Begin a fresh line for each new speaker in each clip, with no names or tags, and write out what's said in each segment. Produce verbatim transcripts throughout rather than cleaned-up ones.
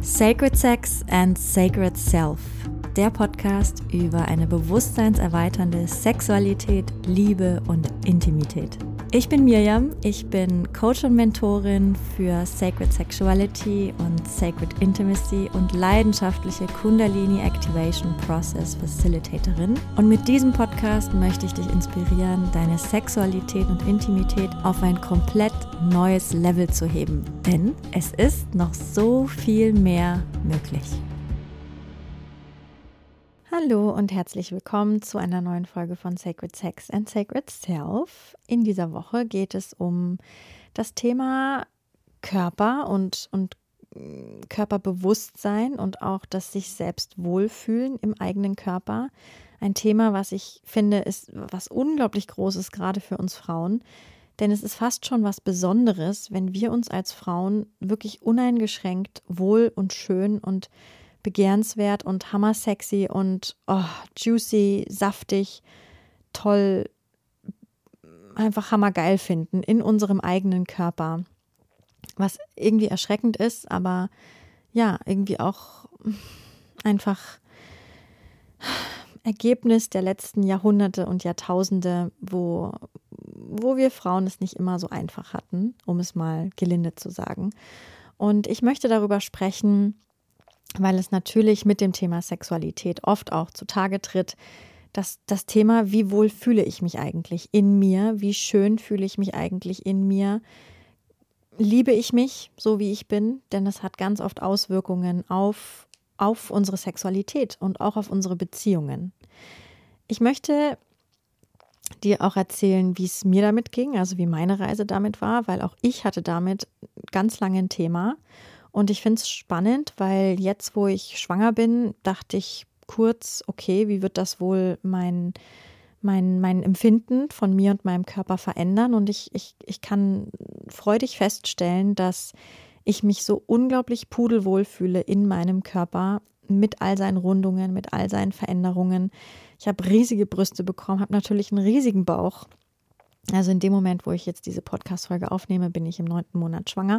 Sacred Sex and Sacred Self, der Podcast über eine bewusstseinserweiternde Sexualität, Liebe und Intimität. Ich bin Mirjam, ich bin Coach und Mentorin für Sacred Sexuality und Sacred Intimacy und leidenschaftliche Kundalini Activation Process Facilitatorin. Und mit diesem Podcast möchte ich dich inspirieren, deine Sexualität und Intimität auf ein komplett neues Level zu heben. Denn es ist noch so viel mehr möglich. Hallo und herzlich willkommen zu einer neuen Folge von Sacred Sex and Sacred Self. In dieser Woche geht es um das Thema Körper und, und Körperbewusstsein und auch das sich selbst wohlfühlen im eigenen Körper. Ein Thema, was ich finde, ist was unglaublich Großes, gerade für uns Frauen. Denn es ist fast schon was Besonderes, wenn wir uns als Frauen wirklich uneingeschränkt wohl und schön und begehrenswert und hammersexy und oh, juicy, saftig, toll, einfach hammergeil finden in unserem eigenen Körper. Was irgendwie erschreckend ist, aber ja, irgendwie auch einfach Ergebnis der letzten Jahrhunderte und Jahrtausende, wo, wo wir Frauen es nicht immer so einfach hatten, um es mal gelinde zu sagen. Und ich möchte darüber sprechen, weil es natürlich mit dem Thema Sexualität oft auch zutage tritt, dass das Thema, wie wohl fühle ich mich eigentlich in mir, wie schön fühle ich mich eigentlich in mir, liebe ich mich so, wie ich bin, denn das hat ganz oft Auswirkungen auf, auf unsere Sexualität und auch auf unsere Beziehungen. Ich möchte dir auch erzählen, wie es mir damit ging, also wie meine Reise damit war, weil auch ich hatte damit ganz lange ein Thema. Und ich finde es spannend, weil jetzt, wo ich schwanger bin, dachte ich kurz, okay, wie wird das wohl mein, mein, mein Empfinden von mir und meinem Körper verändern? Und ich, ich, ich kann freudig feststellen, dass ich mich so unglaublich pudelwohl fühle in meinem Körper mit all seinen Rundungen, mit all seinen Veränderungen. Ich habe riesige Brüste bekommen, habe natürlich einen riesigen Bauch. Also in dem Moment, wo ich jetzt diese Podcast-Folge aufnehme, bin ich im neunten Monat schwanger.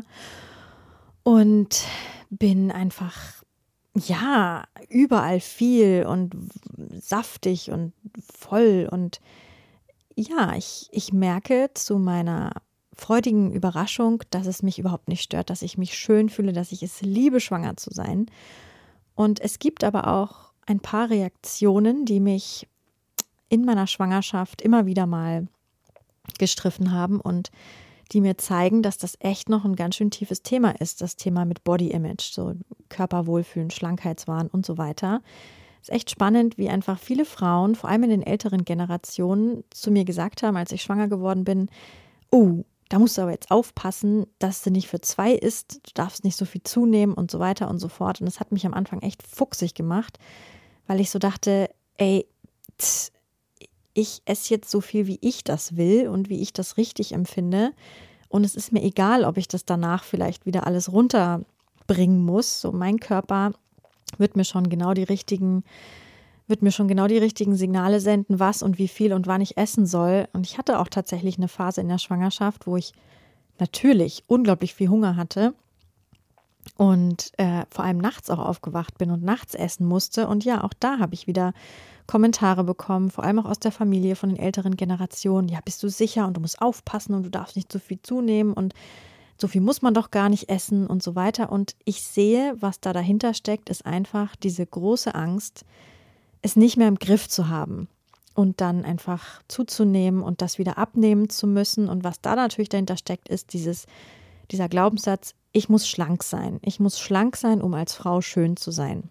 Und bin einfach, ja, überall viel und saftig und voll. Und ja, ich, ich merke zu meiner freudigen Überraschung, dass es mich überhaupt nicht stört, dass ich mich schön fühle, dass ich es liebe, schwanger zu sein. Und es gibt aber auch ein paar Reaktionen, die mich in meiner Schwangerschaft immer wieder mal gestriffen haben und die mir zeigen, dass das echt noch ein ganz schön tiefes Thema ist, das Thema mit Body Image, so Körperwohlfühlen, Schlankheitswahn und so weiter. Es ist echt spannend, wie einfach viele Frauen, vor allem in den älteren Generationen, zu mir gesagt haben, als ich schwanger geworden bin, oh, da musst du aber jetzt aufpassen, dass du nicht für zwei isst, du darfst nicht so viel zunehmen und so weiter und so fort. Und das hat mich am Anfang echt fuchsig gemacht, weil ich so dachte, ey, tss, ich esse jetzt so viel, wie ich das will und wie ich das richtig empfinde. Und es ist mir egal, ob ich das danach vielleicht wieder alles runterbringen muss. So, mein Körper wird mir schon genau die richtigen, wird mir schon genau die richtigen Signale senden, was und wie viel und wann ich essen soll. Und ich hatte auch tatsächlich eine Phase in der Schwangerschaft, wo ich natürlich unglaublich viel Hunger hatte und äh, vor allem nachts auch aufgewacht bin und nachts essen musste. Und ja, auch da habe ich wieder Kommentare bekommen, vor allem auch aus der Familie, von den älteren Generationen. Ja, bist du sicher und du musst aufpassen und du darfst nicht zu viel zunehmen und so viel muss man doch gar nicht essen und so weiter. Und ich sehe, was da dahinter steckt, ist einfach diese große Angst, es nicht mehr im Griff zu haben und dann einfach zuzunehmen und das wieder abnehmen zu müssen. Und was da natürlich dahinter steckt, ist dieses, dieser Glaubenssatz, ich muss schlank sein. Ich muss schlank sein, um als Frau schön zu sein.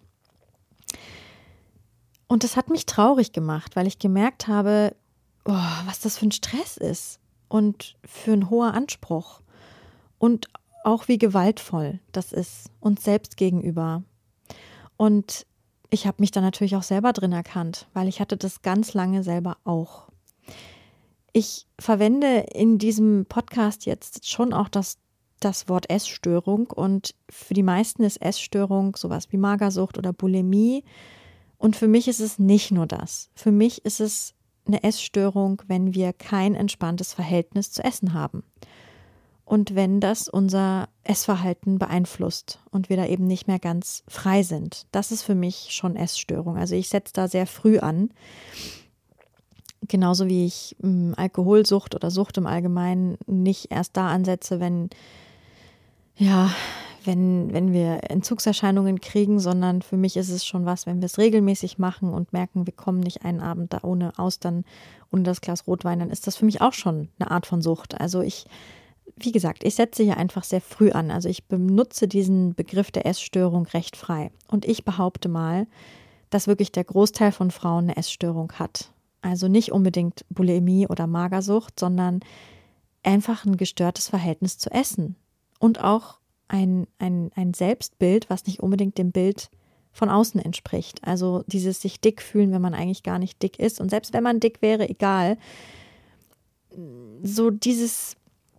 Und das hat mich traurig gemacht, weil ich gemerkt habe, oh, was das für ein Stress ist und für ein hoher Anspruch und auch wie gewaltvoll das ist uns selbst gegenüber. Und ich habe mich da natürlich auch selber drin erkannt, weil ich hatte das ganz lange selber auch. Ich verwende in diesem Podcast jetzt schon auch das, das Wort Essstörung und für die meisten ist Essstörung sowas wie Magersucht oder Bulimie. Und für mich ist es nicht nur das. Für mich ist es eine Essstörung, wenn wir kein entspanntes Verhältnis zu Essen haben. und wenn das unser Essverhalten beeinflusst und wir da eben nicht mehr ganz frei sind. Das ist für mich schon Essstörung. Also ich setze da sehr früh an. Genauso wie ich mh, Alkoholsucht oder Sucht im Allgemeinen nicht erst da ansetze, wenn, ja, wenn, wenn wir Entzugserscheinungen kriegen, sondern für mich ist es schon was, wenn wir es regelmäßig machen und merken, wir kommen nicht einen Abend da ohne Austern, ohne das Glas Rotwein, dann ist das für mich auch schon eine Art von Sucht. Also ich, wie gesagt, ich setze hier einfach sehr früh an. Also ich benutze diesen Begriff der Essstörung recht frei. Und ich behaupte mal, dass wirklich der Großteil von Frauen eine Essstörung hat. Also nicht unbedingt Bulimie oder Magersucht, sondern einfach ein gestörtes Verhältnis zu Essen. Und auch ein, ein, ein Selbstbild, was nicht unbedingt dem Bild von außen entspricht. Also dieses sich dick fühlen, wenn man eigentlich gar nicht dick ist. Und selbst wenn man dick wäre, egal. So dieses,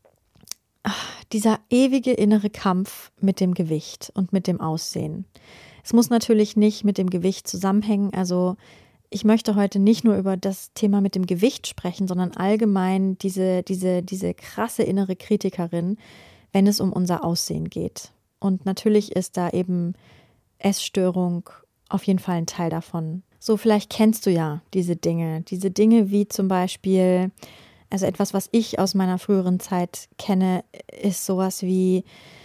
ach, dieser ewige innere Kampf mit dem Gewicht und mit dem Aussehen. Es muss natürlich nicht mit dem Gewicht zusammenhängen. Also ich möchte heute nicht nur über das Thema mit dem Gewicht sprechen, sondern allgemein diese, diese, diese krasse innere Kritikerin, wenn es um unser Aussehen geht. Und natürlich ist da eben Essstörung auf jeden Fall ein Teil davon. So, vielleicht kennst du ja diese Dinge. Diese Dinge wie zum Beispiel, also etwas, was ich aus meiner früheren Zeit kenne, ist sowas wie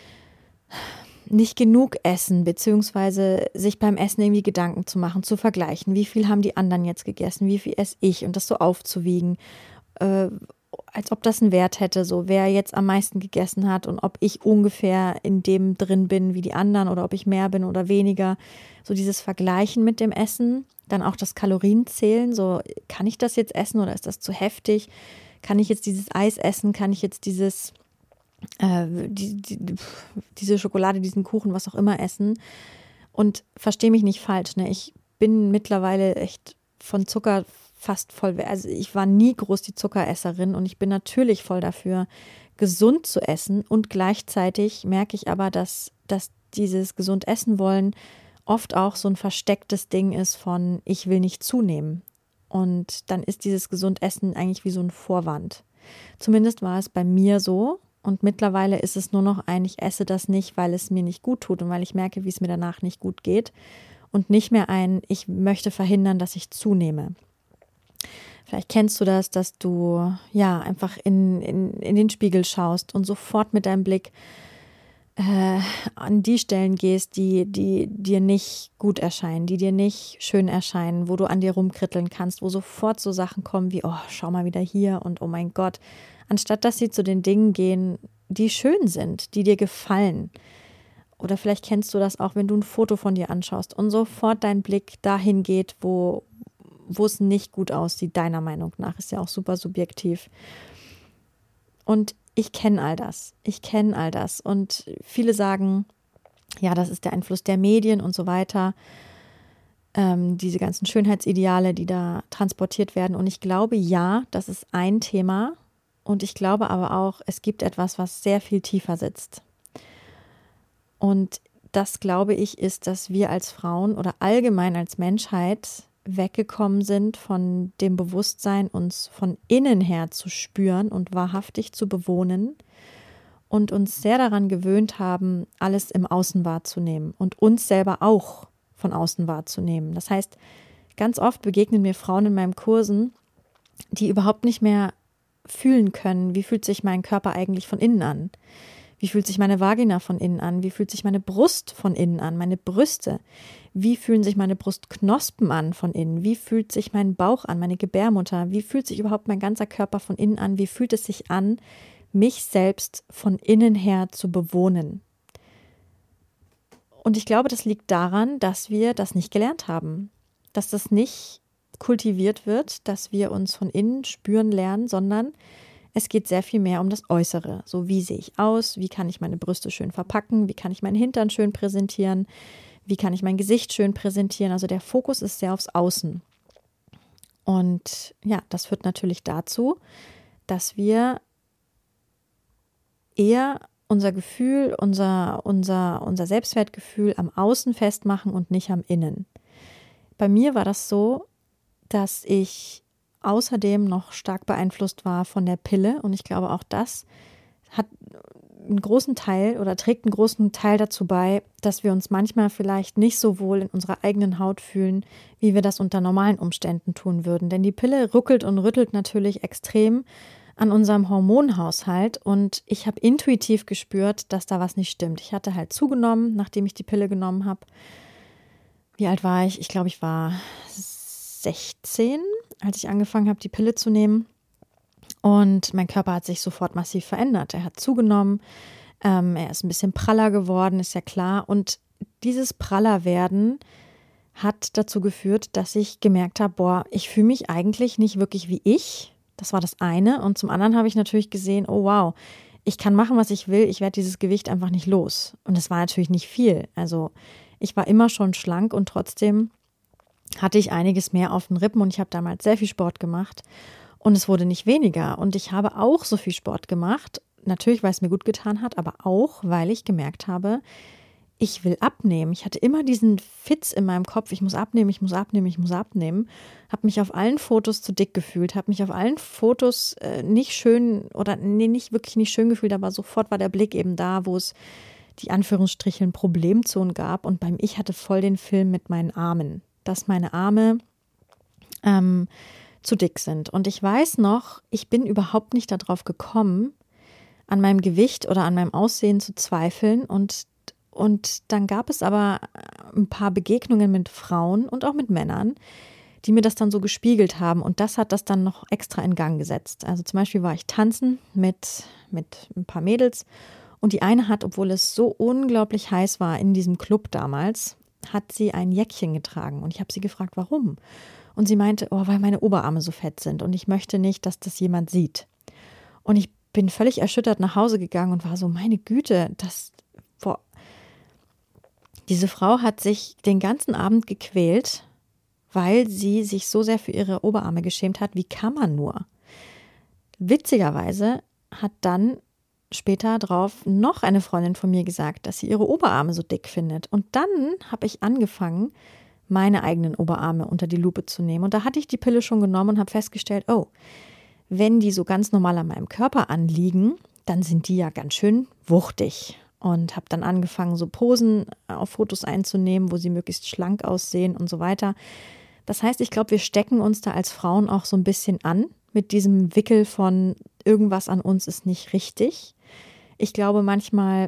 nicht genug essen, beziehungsweise sich beim Essen irgendwie Gedanken zu machen, zu vergleichen, wie viel haben die anderen jetzt gegessen, wie viel esse ich und das so aufzuwiegen, äh, als ob das einen Wert hätte, so wer jetzt am meisten gegessen hat und ob ich ungefähr in dem drin bin wie die anderen oder ob ich mehr bin oder weniger. So dieses Vergleichen mit dem Essen, dann auch das Kalorienzählen, so kann ich das jetzt essen oder ist das zu heftig? Kann ich jetzt dieses Eis essen? Kann ich jetzt dieses Äh, die, die, diese Schokolade, diesen Kuchen, was auch immer essen. Und verstehe mich nicht falsch, ne? Ich bin mittlerweile echt von Zucker fast voll, also ich war nie groß die Zuckeresserin und ich bin natürlich voll dafür, gesund zu essen und gleichzeitig merke ich aber, dass, dass dieses gesund essen wollen oft auch so ein verstecktes Ding ist von ich will nicht zunehmen. Und dann ist dieses gesund Essen eigentlich wie so ein Vorwand. Zumindest war es bei mir so. Und mittlerweile ist es nur noch ein, ich esse das nicht, weil es mir nicht gut tut und weil ich merke, wie es mir danach nicht gut geht. Und nicht mehr ein, ich möchte verhindern, dass ich zunehme. Vielleicht kennst du das, dass du ja einfach in, in, in den Spiegel schaust und sofort mit deinem Blick äh, an die Stellen gehst, die, die dir nicht gut erscheinen, die dir nicht schön erscheinen, wo du an dir rumkritteln kannst, wo sofort so Sachen kommen wie, oh, schau mal wieder hier und oh mein Gott, anstatt dass sie zu den Dingen gehen, die schön sind, die dir gefallen. Oder vielleicht kennst du das auch, wenn du ein Foto von dir anschaust und sofort dein Blick dahin geht, wo, wo es nicht gut aussieht, deiner Meinung nach. Ist ja auch super subjektiv. Und ich kenne all das. Ich kenne all das. Und viele sagen, ja, das ist der Einfluss der Medien und so weiter. Ähm, diese ganzen Schönheitsideale, die da transportiert werden. Und ich glaube, ja, das ist ein Thema. Und ich glaube aber auch, es gibt etwas, was sehr viel tiefer sitzt. Und das, glaube ich, ist, dass wir als Frauen oder allgemein als Menschheit weggekommen sind von dem Bewusstsein, uns von innen her zu spüren und wahrhaftig zu bewohnen und uns sehr daran gewöhnt haben, alles im Außen wahrzunehmen und uns selber auch von außen wahrzunehmen. Das heißt, ganz oft begegnen mir Frauen in meinen Kursen, die überhaupt nicht mehr fühlen können, wie fühlt sich mein Körper eigentlich von innen an? Wie fühlt sich meine Vagina von innen an? Wie fühlt sich meine Brust von innen an? Meine Brüste? Wie fühlen sich meine Brustknospen an von innen? Wie fühlt sich mein Bauch an? Meine Gebärmutter? Wie fühlt sich überhaupt mein ganzer Körper von innen an? Wie fühlt es sich an, mich selbst von innen her zu bewohnen? Und ich glaube, das liegt daran, dass wir das nicht gelernt haben. Dass das nicht kultiviert wird, dass wir uns von innen spüren lernen, sondern es geht sehr viel mehr um das Äußere. So, wie sehe ich aus? Wie kann ich meine Brüste schön verpacken? Wie kann ich meinen Hintern schön präsentieren? Wie kann ich mein Gesicht schön präsentieren? Also der Fokus ist sehr aufs Außen. Und ja, das führt natürlich dazu, dass wir eher unser Gefühl, unser, unser, unser Selbstwertgefühl am Außen festmachen und nicht am Innen. Bei mir war das so, dass ich außerdem noch stark beeinflusst war von der Pille und ich glaube auch das hat einen großen Teil oder trägt einen großen Teil dazu bei, dass wir uns manchmal vielleicht nicht so wohl in unserer eigenen Haut fühlen, wie wir das unter normalen Umständen tun würden. Denn die Pille ruckelt und rüttelt natürlich extrem an unserem Hormonhaushalt und ich habe intuitiv gespürt, dass da was nicht stimmt. Ich hatte halt zugenommen, nachdem ich die Pille genommen habe. Wie alt war ich? Ich glaube, ich war sechzehn, als ich angefangen habe, die Pille zu nehmen. Und mein Körper hat sich sofort massiv verändert. Er hat zugenommen, ähm, er ist ein bisschen praller geworden, ist ja klar. Und dieses Prallerwerden hat dazu geführt, dass ich gemerkt habe, boah, ich fühle mich eigentlich nicht wirklich wie ich. Das war das eine. Und zum anderen habe ich natürlich gesehen, oh wow, ich kann machen, was ich will. Ich werde dieses Gewicht einfach nicht los. Und das war natürlich nicht viel. Also ich war immer schon schlank und trotzdem hatte ich einiges mehr auf den Rippen. Und ich habe damals sehr viel Sport gemacht. Und es wurde nicht weniger. Und ich habe auch so viel Sport gemacht. Natürlich, weil es mir gut getan hat, aber auch, weil ich gemerkt habe, ich will abnehmen. Ich hatte immer diesen Fitz in meinem Kopf, ich muss abnehmen, ich muss abnehmen, ich muss abnehmen. Habe mich auf allen Fotos zu dick gefühlt, habe mich auf allen Fotos äh, nicht schön oder nee, nicht wirklich nicht schön gefühlt, aber sofort war der Blick eben da, wo es die Anführungsstrichen Problemzonen gab. Und beim Ich hatte voll den Film mit meinen Armen, dass meine Arme ähm, zu dick sind. Und ich weiß noch, ich bin überhaupt nicht darauf gekommen, an meinem Gewicht oder an meinem Aussehen zu zweifeln. Und, und dann gab es aber ein paar Begegnungen mit Frauen und auch mit Männern, die mir das dann so gespiegelt haben. Und das hat das dann noch extra in Gang gesetzt. Also zum Beispiel war ich tanzen mit, mit ein paar Mädels. Und die eine hat, obwohl es so unglaublich heiß war in diesem Club damals, hat sie ein Jäckchen getragen. Und ich habe sie gefragt, warum? Und sie meinte, oh, weil meine Oberarme so fett sind und ich möchte nicht, dass das jemand sieht. Und ich bin völlig erschüttert nach Hause gegangen und war so, meine Güte, das, boah. Diese Frau hat sich den ganzen Abend gequält, weil sie sich so sehr für ihre Oberarme geschämt hat. Wie kann man nur? Witzigerweise hat dann später drauf noch eine Freundin von mir gesagt, dass sie ihre Oberarme so dick findet. Und dann habe ich angefangen, meine eigenen Oberarme unter die Lupe zu nehmen. Und da hatte ich die Pille schon genommen und habe festgestellt, oh, wenn die so ganz normal an meinem Körper anliegen, dann sind die ja ganz schön wuchtig. Und habe dann angefangen, so Posen auf Fotos einzunehmen, wo sie möglichst schlank aussehen und so weiter. Das heißt, ich glaube, wir stecken uns da als Frauen auch so ein bisschen an mit diesem Wickel von irgendwas an uns ist nicht richtig. Ich glaube, manchmal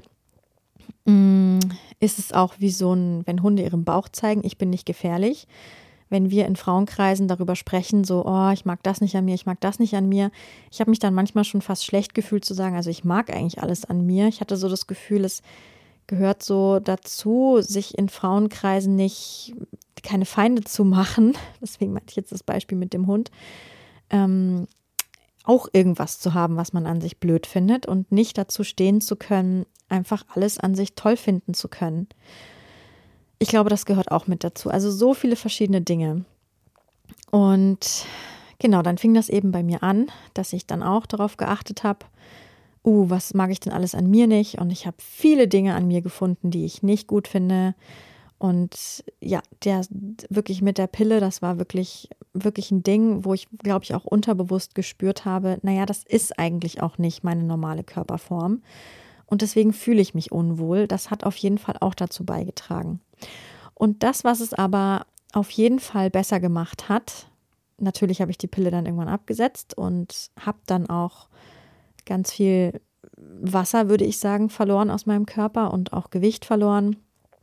mh, ist es auch wie so ein, wenn Hunde ihren Bauch zeigen, ich bin nicht gefährlich. Wenn wir in Frauenkreisen darüber sprechen, so, oh, ich mag das nicht an mir, ich mag das nicht an mir. Ich habe mich dann manchmal schon fast schlecht gefühlt zu sagen, also ich mag eigentlich alles an mir. Ich hatte so das Gefühl, es gehört so dazu, sich in Frauenkreisen nicht, keine Feinde zu machen. Deswegen meinte ich jetzt das Beispiel mit dem Hund. Ähm, auch irgendwas zu haben, was man an sich blöd findet und nicht dazu stehen zu können, einfach alles an sich toll finden zu können. Ich glaube, das gehört auch mit dazu. Also so viele verschiedene Dinge. Und genau, dann fing das eben bei mir an, dass ich dann auch darauf geachtet habe, uh, was mag ich denn alles an mir nicht? Und ich habe viele Dinge an mir gefunden, die ich nicht gut finde. Und ja, der wirklich mit der Pille, das war wirklich, wirklich ein Ding, wo ich, glaube ich, auch unterbewusst gespürt habe, naja, das ist eigentlich auch nicht meine normale Körperform. Und deswegen fühle ich mich unwohl. Das hat auf jeden Fall auch dazu beigetragen. Und das, was es aber auf jeden Fall besser gemacht hat, natürlich habe ich die Pille dann irgendwann abgesetzt und habe dann auch ganz viel Wasser, würde ich sagen, verloren aus meinem Körper und auch Gewicht verloren.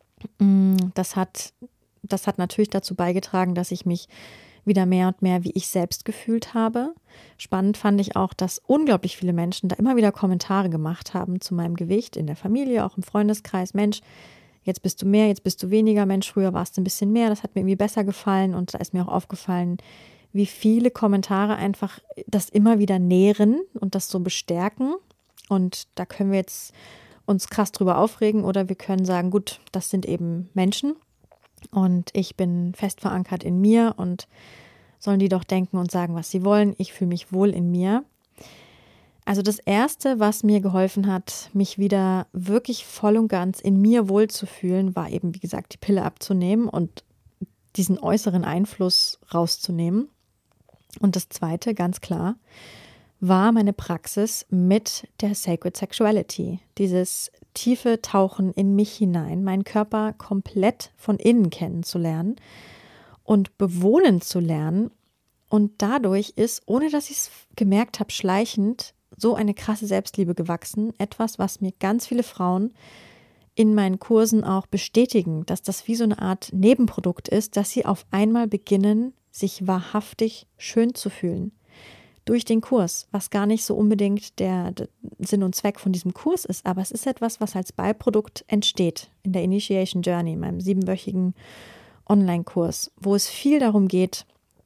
Das hat, das hat natürlich dazu beigetragen, dass ich mich wieder mehr und mehr wie ich selbst gefühlt habe. Spannend fand ich auch, dass unglaublich viele Menschen da immer wieder Kommentare gemacht haben zu meinem Gewicht in der Familie, auch im Freundeskreis. Mensch, jetzt bist du mehr, jetzt bist du weniger. Mensch, früher warst du ein bisschen mehr. Das hat mir irgendwie besser gefallen und da ist mir auch aufgefallen, wie viele Kommentare einfach das immer wieder nähren und das so bestärken. Und da können wir jetzt uns krass drüber aufregen oder wir können sagen, gut, das sind eben Menschen und ich bin fest verankert in mir und sollen die doch denken und sagen, was sie wollen. Ich fühle mich wohl in mir. Also das Erste, was mir geholfen hat, mich wieder wirklich voll und ganz in mir wohlzufühlen, war eben, wie gesagt, die Pille abzunehmen und diesen äußeren Einfluss rauszunehmen. Und das Zweite, ganz klar, war meine Praxis mit der Sacred Sexuality. Dieses tiefe Tauchen in mich hinein, meinen Körper komplett von innen kennenzulernen und bewohnen zu lernen. Und dadurch ist, ohne dass ich es gemerkt habe, schleichend so eine krasse Selbstliebe gewachsen. Etwas, was mir ganz viele Frauen in meinen Kursen auch bestätigen, dass das wie so eine Art Nebenprodukt ist, dass sie auf einmal beginnen, sich wahrhaftig schön zu fühlen. Durch den Kurs, was gar nicht so unbedingt der, der Sinn und Zweck von diesem Kurs ist, aber es ist etwas, was als Beiprodukt entsteht in der Initiation Journey, meinem siebenwöchigen Online-Kurs, wo es viel darum geht,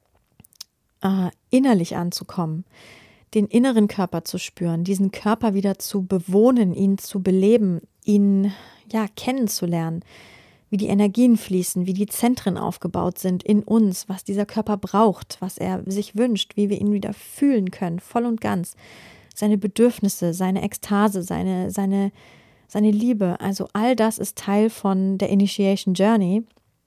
äh, innerlich anzukommen, den inneren Körper zu spüren, diesen Körper wieder zu bewohnen, ihn zu beleben, ihn ja kennenzulernen, wie die Energien fließen, wie die Zentren aufgebaut sind in uns, was dieser Körper braucht, was er sich wünscht, wie wir ihn wieder fühlen können, voll und ganz. Seine Bedürfnisse, seine Ekstase, seine, seine, seine Liebe, also all das ist Teil von der Initiation Journey.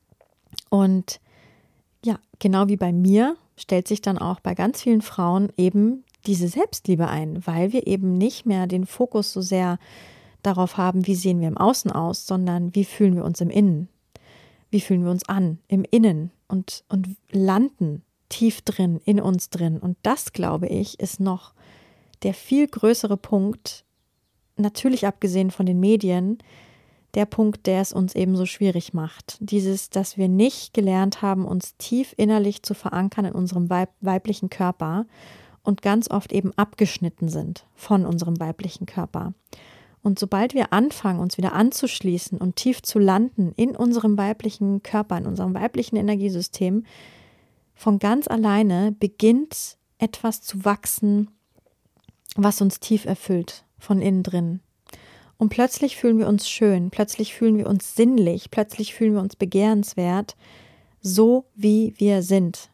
Und ja, genau wie bei mir stellt sich dann auch bei ganz vielen Frauen eben diese Selbstliebe ein, weil wir eben nicht mehr den Fokus so sehr darauf haben, wie sehen wir im Außen aus, sondern wie fühlen wir uns im Innen, wie fühlen wir uns an, im Innen und, und landen tief drin, in uns drin. Und das, glaube ich, ist noch der viel größere Punkt, natürlich abgesehen von den Medien, der Punkt, der es uns eben so schwierig macht. Dieses, dass wir nicht gelernt haben, uns tief innerlich zu verankern in unserem weib- weiblichen Körper und ganz oft eben abgeschnitten sind von unserem weiblichen Körper. Und sobald wir anfangen, uns wieder anzuschließen und tief zu landen in unserem weiblichen Körper, in unserem weiblichen Energiesystem, von ganz alleine beginnt etwas zu wachsen, was uns tief erfüllt, von innen drin. Und plötzlich fühlen wir uns schön, plötzlich fühlen wir uns sinnlich, plötzlich fühlen wir uns begehrenswert, so wie wir sind.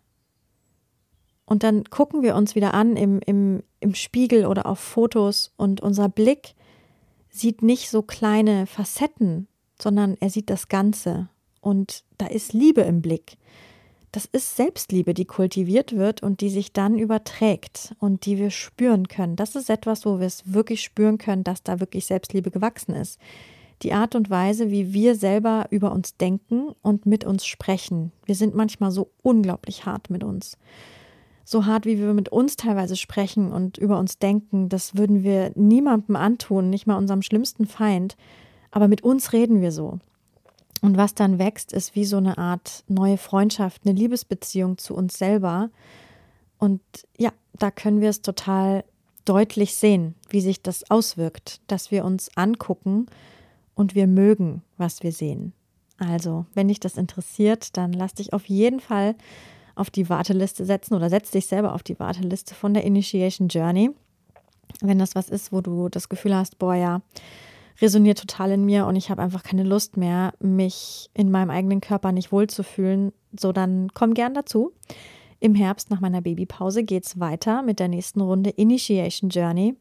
Und dann gucken wir uns wieder an im, im, im Spiegel oder auf Fotos und unser Blick sieht nicht so kleine Facetten, sondern er sieht das Ganze. Und da ist Liebe im Blick. Das ist Selbstliebe, die kultiviert wird und die sich dann überträgt und die wir spüren können. Das ist etwas, wo wir es wirklich spüren können, dass da wirklich Selbstliebe gewachsen ist. Die Art und Weise, wie wir selber über uns denken und mit uns sprechen. Wir sind manchmal so unglaublich hart mit uns. So hart, wie wir mit uns teilweise sprechen und über uns denken, das würden wir niemandem antun, nicht mal unserem schlimmsten Feind. Aber mit uns reden wir so. Und was dann wächst, ist wie so eine Art neue Freundschaft, eine Liebesbeziehung zu uns selber. Und ja, da können wir es total deutlich sehen, wie sich das auswirkt, dass wir uns angucken und wir mögen, was wir sehen. Also, wenn dich das interessiert, dann lass dich auf jeden Fall auf die Warteliste setzen oder setz dich selber auf die Warteliste von der Initiation Journey. Wenn das was ist, wo du das Gefühl hast, boah ja, resoniert total in mir und ich habe einfach keine Lust mehr, mich in meinem eigenen Körper nicht wohlzufühlen, so dann komm gern dazu. Im Herbst nach meiner Babypause geht es weiter mit der nächsten Runde Initiation Journey,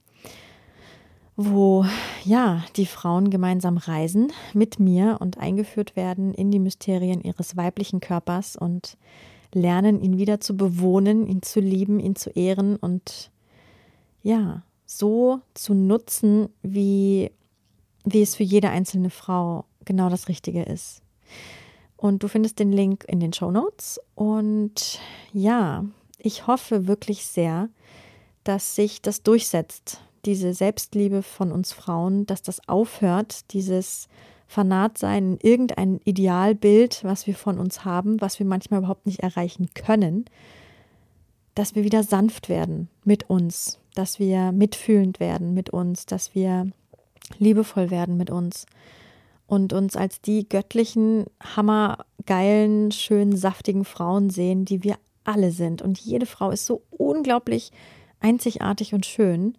wo ja die Frauen gemeinsam reisen mit mir und eingeführt werden in die Mysterien ihres weiblichen Körpers und lernen, ihn wieder zu bewohnen, ihn zu lieben, ihn zu ehren und ja, so zu nutzen, wie, wie es für jede einzelne Frau genau das Richtige ist. Und du findest den Link in den Shownotes. Und ja, ich hoffe wirklich sehr, dass sich das durchsetzt, diese Selbstliebe von uns Frauen, dass das aufhört, dieses Vernarrtsein in irgendein Idealbild, was wir von uns haben, was wir manchmal überhaupt nicht erreichen können, dass wir wieder sanft werden mit uns, dass wir mitfühlend werden mit uns, dass wir liebevoll werden mit uns und uns als die göttlichen, hammergeilen, schönen, saftigen Frauen sehen, die wir alle sind. Und jede Frau ist so unglaublich einzigartig und schön.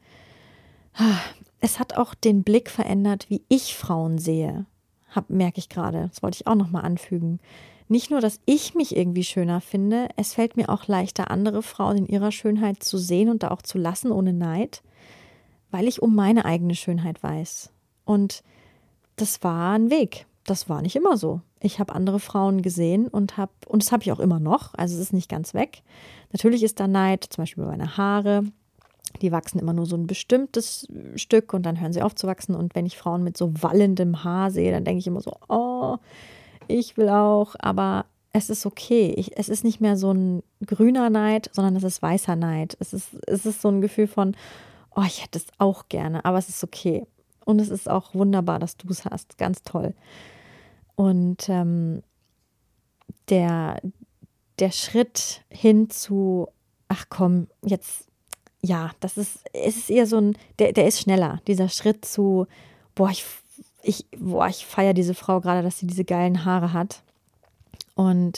Es hat auch den Blick verändert, wie ich Frauen sehe. Hab, merke ich gerade, das wollte ich auch nochmal anfügen. Nicht nur, dass ich mich irgendwie schöner finde, es fällt mir auch leichter, andere Frauen in ihrer Schönheit zu sehen und da auch zu lassen, ohne Neid, weil ich um meine eigene Schönheit weiß. Und das war ein Weg. Das war nicht immer so. Ich habe andere Frauen gesehen und habe, und das habe ich auch immer noch, also es ist nicht ganz weg. Natürlich ist da Neid, zum Beispiel über meine Haare, Die wachsen immer nur so ein bestimmtes Stück und dann hören sie auf zu wachsen. Und wenn ich Frauen mit so wallendem Haar sehe, dann denke ich immer so, oh, ich will auch. Aber es ist okay. Ich, es ist nicht mehr so ein grüner Neid, sondern es ist weißer Neid. Es ist, es ist so ein Gefühl von, oh, ich hätte es auch gerne, aber es ist okay. Und es ist auch wunderbar, dass du es hast. Ganz toll. Und ähm, der, der Schritt hin zu, ach komm, jetzt, ja, das ist, es ist eher so ein, der, der ist schneller. Dieser Schritt zu, boah, ich, ich, boah, ich feiere diese Frau gerade, dass sie diese geilen Haare hat. Und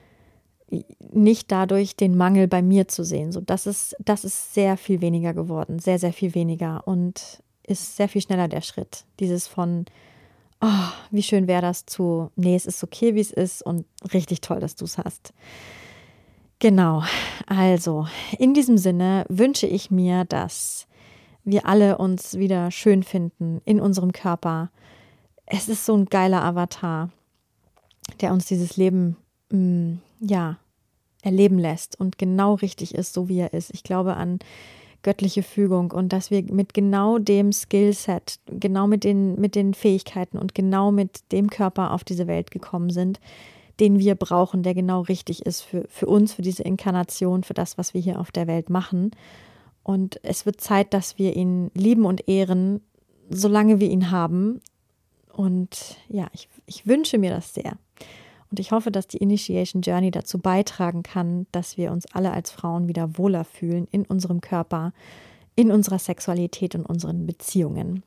nicht dadurch den Mangel bei mir zu sehen. So, das ist, das ist sehr viel weniger geworden, sehr, sehr viel weniger und ist sehr viel schneller der Schritt. Dieses von, oh, wie schön wäre das zu, nee, es ist okay, wie es ist und richtig toll, dass du es hast. Genau, also in diesem Sinne wünsche ich mir, dass wir alle uns wieder schön finden in unserem Körper. Es ist so ein geiler Avatar, der uns dieses Leben mh, ja, erleben lässt und genau richtig ist, so wie er ist. Ich glaube an göttliche Fügung und dass wir mit genau dem Skillset, genau mit den, mit den Fähigkeiten und genau mit dem Körper auf diese Welt gekommen sind, den wir brauchen, der genau richtig ist für, für uns, für diese Inkarnation, für das, was wir hier auf der Welt machen. Und es wird Zeit, dass wir ihn lieben und ehren, solange wir ihn haben. Und ja, ich, ich wünsche mir das sehr. Und ich hoffe, dass die Initiation Journey dazu beitragen kann, dass wir uns alle als Frauen wieder wohler fühlen in unserem Körper, in unserer Sexualität und unseren Beziehungen.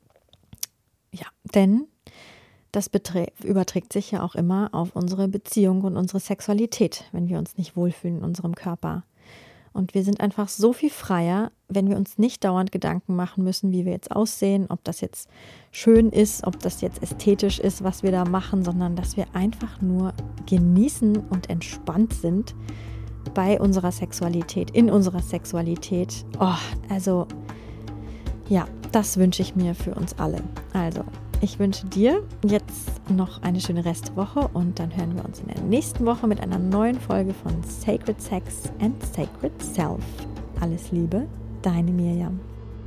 Ja, denn das beträ- überträgt sich ja auch immer auf unsere Beziehung und unsere Sexualität, wenn wir uns nicht wohlfühlen in unserem Körper. Und wir sind einfach so viel freier, wenn wir uns nicht dauernd Gedanken machen müssen, wie wir jetzt aussehen, ob das jetzt schön ist, ob das jetzt ästhetisch ist, was wir da machen, sondern dass wir einfach nur genießen und entspannt sind bei unserer Sexualität, in unserer Sexualität. Oh, also ja, das wünsche ich mir für uns alle. Also, ich wünsche dir jetzt noch eine schöne Restwoche und dann hören wir uns in der nächsten Woche mit einer neuen Folge von Sacred Sex and Sacred Self. Alles Liebe, deine Mirjam.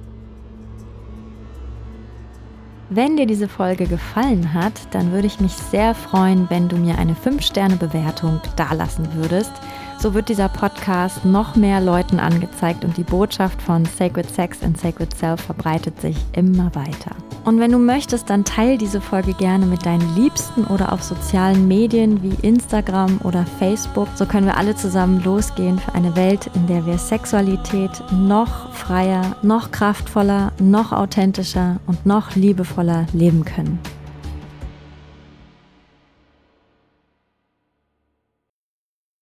Wenn dir diese Folge gefallen hat, dann würde ich mich sehr freuen, wenn du mir eine fünf Sterne Bewertung dalassen würdest. So wird dieser Podcast noch mehr Leuten angezeigt und die Botschaft von Sacred Sex and Sacred Self verbreitet sich immer weiter. Und wenn du möchtest, dann teile diese Folge gerne mit deinen Liebsten oder auf sozialen Medien wie Instagram oder Facebook. So können wir alle zusammen losgehen für eine Welt, in der wir Sexualität noch freier, noch kraftvoller, noch authentischer und noch liebevoller leben können.